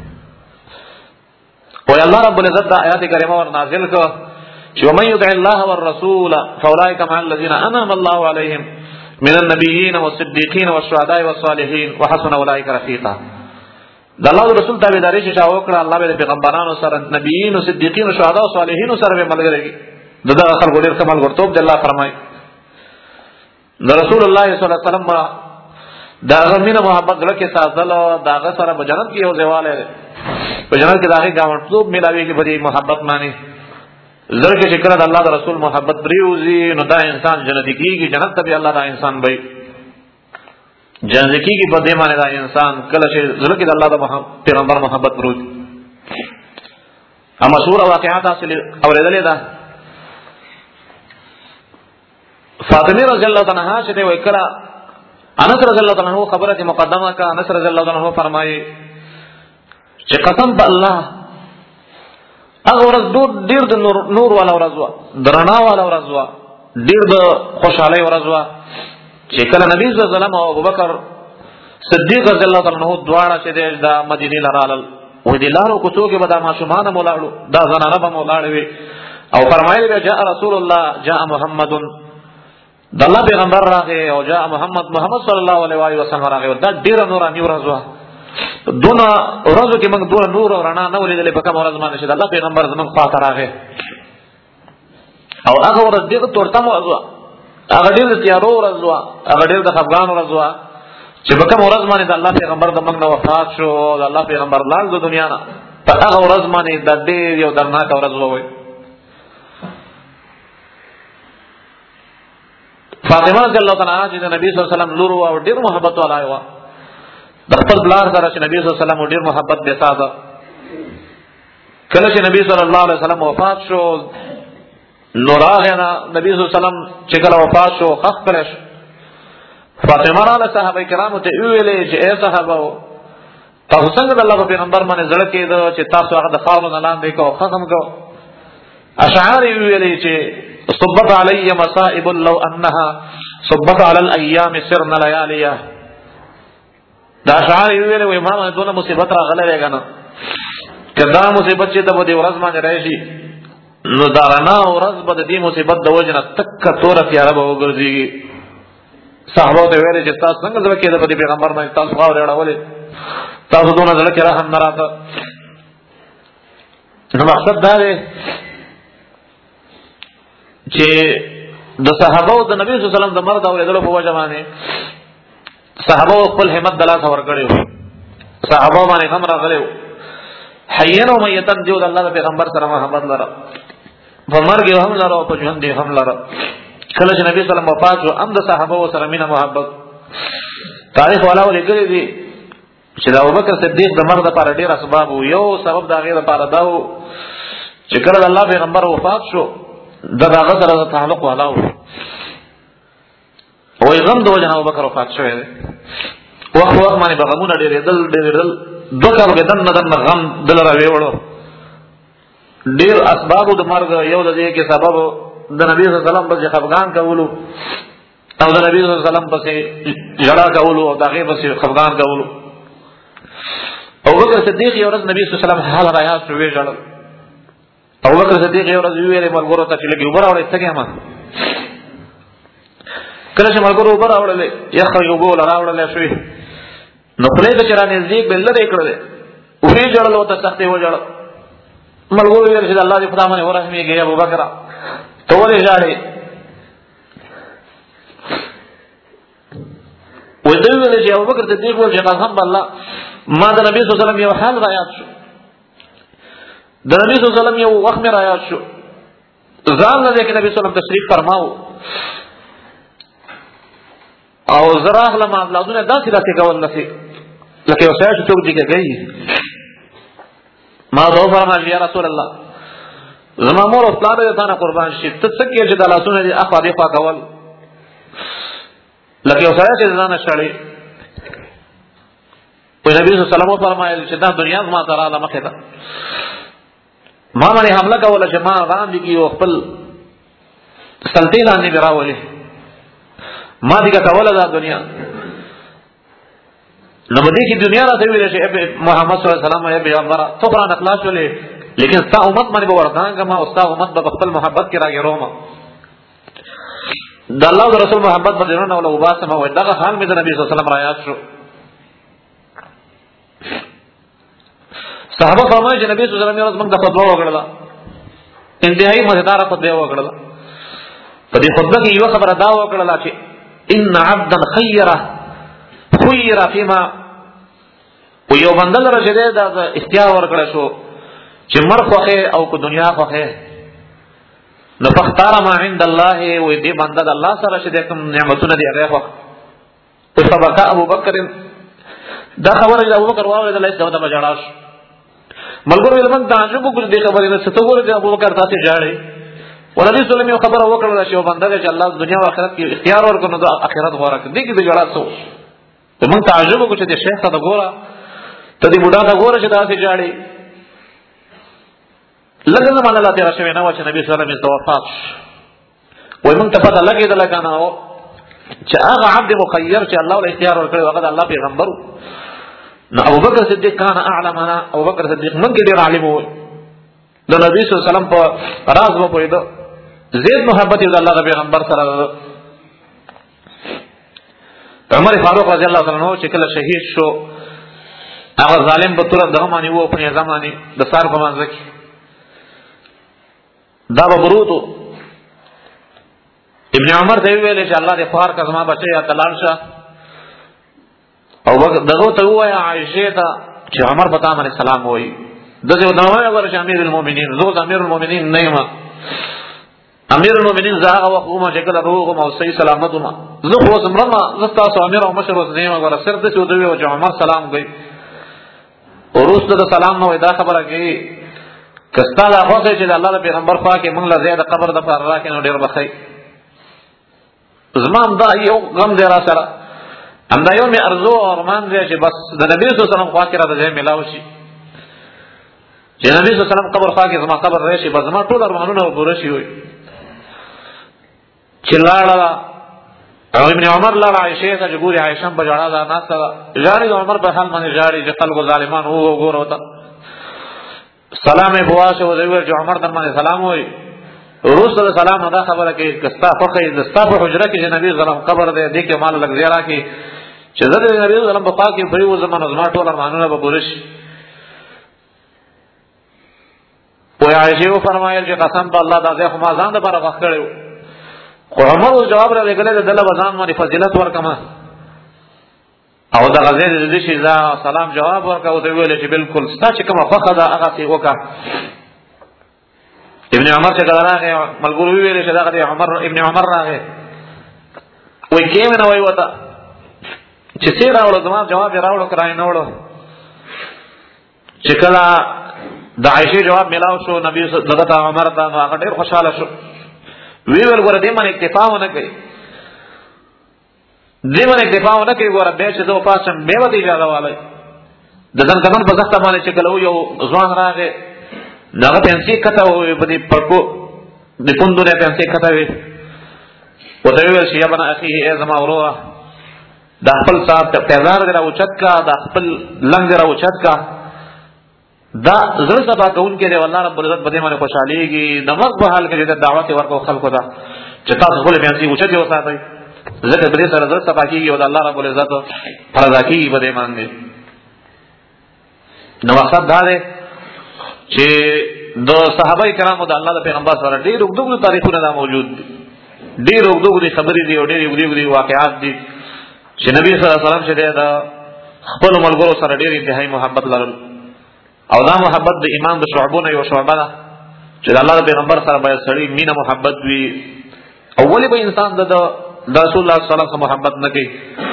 او الله رب العزت د آیات کریمه ور نازل کړه ومن يطع الله والرسول فاولئك مع الذين انعم الله عليهم من النبيين والصديقين والشهداء والصالحين وحسن اولئك رفيقا د الله رسول تابعداري چې چا وکړه الله به پیغمبرانو سره نبیین او صدیقین او شهدا او صالحین سره به ملګری دغه خلکو ډیر کمال ورتوب د الله فرمای د رسول الله صلی الله علیه وسلم دا غمینه محبت لکه سازل دا غ سره په جنت کې یو ځواله په جنت کې داغه ګاونټوب ملاوي کې په دې محبت معنی زرکه چې کله د الله د رسول محبت پریوزي نو دا انسان جنتی کیږي جنت ته به الله دا انسان وي جنتی کیږي په دې معنی دا انسان کله چې زرکه د الله د پیغمبر محبت پروت اما مشهور واقعات اصل اوریدلې ده فاطمه رضی الله عنها چې وی کړه انس رضی الله عنه خبره مقدمه کا انس رضی الله عنه فرمایي چې قسم په الله هغه ورځ ډیر د نور نور والا ورځ وا درنا والا ورځ وا ډیر د خوشاله ورځ وا چې کله نبی صلی الله علیه وسلم او ابوبکر صدیق رضی الله عنه دواړه چې د مدینې لرال و دې لارو کوڅو کې به دا ماشومان مولاړو دا زنانه به مولاړې وي او فرمایلی به جاء رسول الله جاء محمد د الله پیغمبر راغی او جاء محمد محمد صلی الله علیه و سلم راغی دا ډیره نوراني ورځ وه دونه ورځو کې موږ دونه نور او رڼا نه ولیدلې په کومه ورځ باندې چې د الله پیغمبر زموږ خواته راغی او هغه ورځ ډېره تورتم ورځ وه هغه ډېر د تیارو ورځ وه هغه ډېر د خفګان ورځ وه چې په کومه ورځ باندې د الله پیغمبر د موږ نه وفات شو د الله پیغمبر لاړ د دنیا نه په هغه ورځ باندې د ډېر یو درناکه ورځ وه فاطمه رضی الله تعالی عنها چې د نبی صلی الله علیه وسلم لور او ډېر محبت والا و د خپل پلار سره چې نبی صلی الله علیه وسلم ډېر محبت به ساته کله چې نبی صلی الله علیه وسلم وفات شو نو راغی نه نبی صلی الله علیه وسلم چې کله وفات شو خخ کړه فاطمه رااله صحابه کرامو ته ویلې چې اے صحابه تاسو څنګه د الله پیغمبر باندې زړه کېده چې تاسو هغه د خاور نه لاندې کو ختم کو اشعار ویلې چې صبت علی مصائب لو انها صبت علی الايام سرنا لياليه دا اشعار ویلې وای ما باندې دونه مصیبت راغله وګنه کدا مصیبت چې د بده ورځ باندې راشي نو دارنا ورځ بده دې مصیبت د وجنه تک تور تیار به وګرځي صحابه ته ویل چې تاسو څنګه ځکه د پیغمبر باندې تاسو خاور اړولې تاسو دونه ځکه کې رحم نه راته نو مقصد دا دی چې د صحابه او د نبی صلی الله علیه وسلم د مرګ او لیدلو په وجه باندې صحابه خپل همت د لاس ور کړو صحابه باندې هم راغلو حینا و میتن دیو د الله پیغمبر سره محبت لره په مرګ هم لره او په ژوند هم لره کله چې نبی صلی الله علیه وسلم وفات شو هم د صحابه سره مینه محبت تاریخ والا ولګری دي چې د ابوبکر صدیق د مرګ لپاره ډیر اسباب یو سبب دا غیر لپاره دا چې کله د الله پیغمبر وفات شو د هغه سره تعلق والا و او غم د وجه ابوبکر وفات شوی دی وخت وخت باندې بغمونه ډیر دل ډیر دل دوکه وګدن نه دن غم دل راوي وړو ډیر اسباب د مرګ یو د دې کې سبب د نبی صلی الله علیه وسلم په خفغان کولو او د نبی صلی الله علیه وسلم په جړه کولو او دغه په خفغان کولو او بکر صدیق یو ورځ نبی صلی الله علیه وسلم حال رایا شوې جړل او بکر صدیق یو ورځ ویلې ملګرو ته چې لګي وبره وړې څنګه ما کله چې ملګرو وبره وړلې یخ یو ګول راوړلې شوې نو پرې د چرانه نزدیک بل لري کړل وې جړل او ته سختي و جړل ملګرو ویل چې الله دې خدای باندې ورحمېږي ابو بکر ته ولې ژاړې و دې ویل چې ابو بکر صدیق ول چې قسم بالله ما د نبی صلی الله علیه وسلم یو حال را یاد شو د نبی صلی الله علیه وسلم یو وخت مې را یاد شو ځان نه کې نبی صلی الله علیه وسلم تشریف فرماو او زراح لما لازونه داسې راته کول نسی لکه یو څه چې څوک دې کوي ما دوه فرمایي یا رسول الله زما مور او پلار دې تانه قربان شي ته څه کې چې د لاسونه دې اخوا دې خوا کول لکه یو څه چې ځان شړې په نبی صلی الله علیه وسلم فرمایل چې دا دنیا ما سره له مخه ده ما باندې حمله کوله چې ما باندې کیو خپل سلطې باندې راولې ما دې کوله دا دنیا نو دې کې دنیا راته ویل چې محمد صلی الله علیه وسلم یې پیغمبر ته قرآن اخلاص ولې لیکن ستا امت باندې ورتان کما او ستا امت په خپل محبت کې راګي روما د الله او رسول محبت باندې نه ولا وباسمه وای دا حال مې د نبی صلی الله علیه وسلم را یاد شو صحابه فرمایي چې نبی صلی الله علیه وسلم موږ د خطبه وکړه انتهایی مزیدار خطبه وکړه په دې خطبه کې یو خبره دا وکړه چې ان عبدا خيره خيره فيما ويو بندل رجده دا اختیار ورکړه شو چې مرخه او کو دنیا خوخه نو فختار ما عند الله و دې بنده د الله سره چې کوم نعمتونه دی هغه خو او سبق ابو بکر دا خبره د ابو بکر واورې د لایسته د بجاړاش ملګرو علم تعجب وکړ دې خبرې نه څه وګوره د ابو بکر تاسو جاړي ولې رسول الله خبره وکړه چې بنده چې الله دنیا او آخرت کې اختیار ورکړي نو د آخرت غوړه دې کې د جړا څو ته مونږ تعجب وکړو چې شیخ ته وګوره ته دې بوډا ته وګوره چې تاسو جاړي لکه زمان الله تیرا شوی نه و چې نبی صلی الله علیه وسلم وفات وای مونږ ته پته لګیدل لکه نه چې هغه عبد مخیر چې الله له اختیار ورکړي هغه د الله پیغمبر نو ابو بکر صدیق کان اعلمنا، ابو بکر صدیق من کې ډیر عالم و، د نبی صلی الله علیه وسلم په راز و پوهیده، زید محبت د الله د پیغمبر سره. عمر فاروق رضی الله تعالی عنہ چې کله شهید شو، هغه ظالم په تور دغه باندې وو په زمانه د سار په منځ کې دا به برودو ابن عمر ته ویل چې الله دې فار کا زما بچي یا تلال شه، او دغه ته وایا عائشه ته چې عمر پتا باندې سلام وایي، دغه نومه ورته امیر المؤمنین، زه امیر المؤمنین نه یم، امیر المؤمنین زه هغه وخت ما چې کله روغ او صحیح سلامت ما زه خو زمرما زستا سو امیر او مشر وس نه ور سر د څه دوی او عمر سلام کوي، ورسته د سلام نو دا خبره کوي کستا دا خو چې د الله پیغمبر پاک موږ له زیاده قبر د پر راکې نو ډیر بخای زمان دا یو غم دی را سره ام دا یو می ارزو او ارمان دی چې بس د نبی صلی الله علیه وسلم خاطر د ځای ملاوي شي، چې نبی صلی الله علیه وسلم قبر پاک زما قبر راشي، بس زما ټول ارمانونه پوره شي وي. چې لاړه او ابن عمر لاړه عائشه ته ګوري، عائشه په جړه ده ناسه جاری د عمر په حال باندې جاری چې خلکو ظالمان وو وګورو ته سلام یې بواشه او دوی چې عمر در باندې سلام وای، ورسره سلام ادا خبره کې کستا فخې د ستا په حجره کې نبی زلم قبر دې دې کې مال لګ زیرا کې چې زه د نبی زلم په پاک کې په یو زمانه زما ټول ارمانونه به پوره شي. وای عائشه فرمایل چې قسم په الله دا زه خو ما ځان د پر وخت کړو، خو عمر جواب را لګلې د دله وزن باندې فضیلت ورکما او دا غزې د دې شي ځا سلام جواب ورکاو ته ویل چې بالکل ستا چې کومه فخه ده هغه سی وکا. ابن عمر چې راغی ملګرو ویل چې دا غدي عمر ابن عمر راغی وای کېم نه وای وتا چې څه راوړو زما جواب راوړو کراي نه وړو، چې کله د عائشه جواب ملاو شو نبی صلی الله علیه عمر ته هغه ډیر خوشاله شو، وی ول ګور دې باندې اکتفا ونه کوي، دې باندې اکتفا ونه کوي، ګور به چې دوه پاسم به ودی اجازه والي د ځن کمن په ځخته باندې چې کله یو ځوان راغی داغه پنسي کته وي په دې پړکو د پوندو نه پنسي کته وي او ته ویل شي ابن اخي ای زما وروه د خپل صاحب ته پیغام درا اوچت کا د خپل لنګ درا اوچت کا دا زړه سبا کون کې دی والله رب العزت بده باندې خوشاليږي د مرګ په حال کې د دعوت ورکو خلکو ته چې تاسو خپل پنسي اوچت وساتئ زکه بری سره زړه سبا کیږي او د الله رب العزت فرضا کیږي بده باندې. نو مقصد دا دی چې د صحابه کرامو د الله د پیغمبر سره ډېر وګړو تاریخونه دا موجود دي، ډېر وګړو خبرې دي او ډېر وګړو واقعات دي چې نبی صلی الله علیه وسلم چې دا خپل ملګرو سره ډېر انتهایی محبت لرل، او دا محبت د ایمان د شعبونو یو شعبه ده چې د الله د پیغمبر سره باید سړی مینه محبت وي. اولی به انسان د رسول الله صلی الله علیه وسلم محبت نه کوي.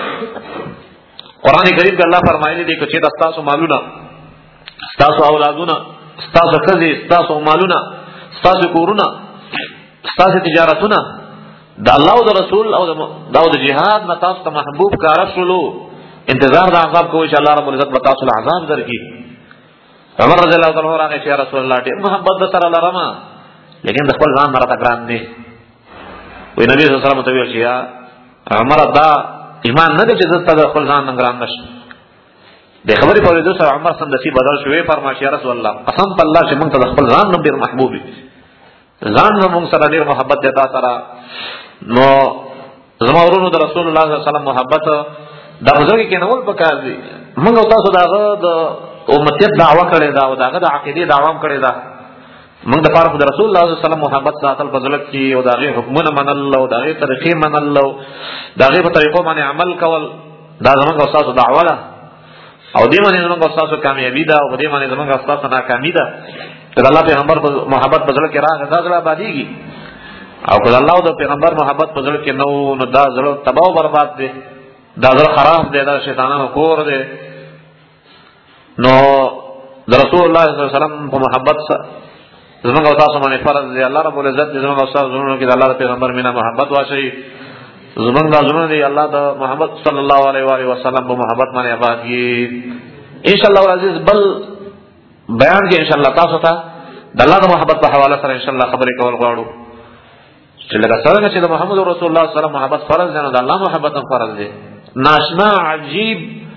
قران کریم کې الله فرمایلی دی چې تاسو مالونه، تاسو اولادونه، تاسو خزي، تاسو مالونه، تاسو کورونه، تاسو تجارتونه د الله او د رسول او د جهاد نه تاسو ته محبوب کار شولو، انتظار د عذاب کوي چې الله رب العزت به تاسو له عذاب درکړي. عمر رضی الله تعالی عنہ راغی چې رسول الله دې محبت سره لرمه لیکن د خپل ځان مرته ګران دي. وی نبی صلی الله علیه وسلم ته ویل چې یا عمر دا ایمان نه دی چې زه ته خپل ځان ګران نشم. د خبرې په وجه سره عمر سم دسی بدل شوی فرمایي یا رسول الله قسم په الله چې موږ ته خپل ځان نو ډیر محبوب دي، ځان نو موږ سره ډیر محبت دی تاسو سره. نو زما ورونو د رسول الله صلی الله علیه وسلم محبت دا ځکه کې نه ول پکار دي، موږ تاسو داغه د امتیت دعوه کړې دا او داغه د عقیده دعوه کړې دا، موږ د فارغ د رسول الله صلی الله علیه وسلم محبت ساتل فضلت کی او داغه حکمونه منل او داغه طریقې منل او داغه په طریقو باندې عمل کول دا زموږ استاد دعوه ده، او دې باندې زموږ استاد کامیابی ده او دې باندې زموږ استاد ناکامی ده. د الله پیغمبر محبت بدل کې راغی دا ځله بادیږي، او کله الله او د پیغمبر محبت بدل کې نو نو دا ځله تباہ او برباد دي، دا ځله خراب دي، دا شیطانانو کور دي. نو د رسول الله صلی الله علیه وسلم په محبت سره زموږ او تاسو باندې فرض دی. الله رب العزت زموږ او تاسو زموږ کې د الله پیغمبر مینا محبت واشي، زموږ د زموږ دی الله د محمد صلی الله علیه و آله وسلم په محبت باندې آباد کی. ان شاء الله العزیز بل بیان کې ان شاء الله تاسو ته د الله د محبت په حواله سره ان شاء الله خبرې کول غواړو چې لکه څنګه چې د محمد رسول الله صلی الله علیه وسلم محبت فرض دی نو د الله محبت هم فرض دی. ناشنا عجیب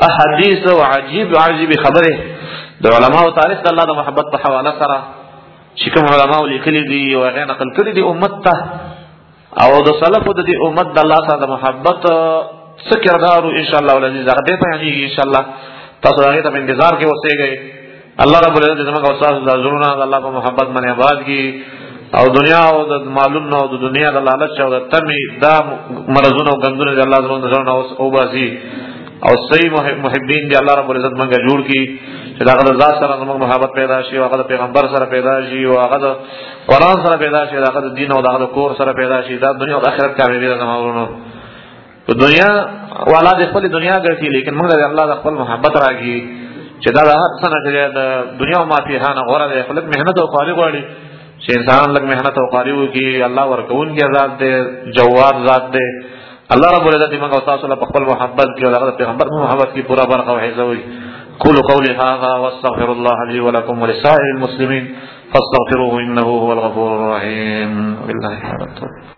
احادیث او عجیب عجیب خبره د علماء تاریخ د الله د محبت په حواله سره چې کوم علماء لیکلي دي او هغه نقل کړي دي امت ته او د سلفو د دې امت د الله سره د محبت څه کردار ان شاء الله العزیز هغه به بیانېږي ان شاء الله. تاسو هغه ته انتظار کې اوسئ. الله رب العزت زموږ او تاسو د زړونو د الله په محبت باندې آباد کړي او دنیا او د مالونو او د دنیا د لالچ او د تمي دا مرزونه او غندونه د الله زموږ د زړونو او باسي او صحیح محبین دی الله رب العزت موږ جوړ کړي چې دا غږ ذات سره موږ محبت پیدا شي او هغه پیغمبر سره پیدا شي او هغه قرآن سره پیدا شي هغه د دین او هغه کور سره پیدا شي دا دنیا او آخرت کامیابی ده زموږ په دنیا والا د خپل دنیا ګټي لیکن موږ د الله د خپل محبت راګي چې دا هر څه نه د دنیا او ما فيها نه غوړه ده خپل مهنت او خالق غواړي چې انسان لږ مهنت او خالق وکي الله ورکون کې ذات ده جواد ذات ده الله رب العزت موږ او تاسو له خپل محبت کې او د پیغمبر محبت کې پورا برخه وحیزوي. قولوا قولي هذا واستغفر الله لي ولكم ولسائر المسلمين فاستغفروه انه هو الغفور الرحيم. بالله التوفيق.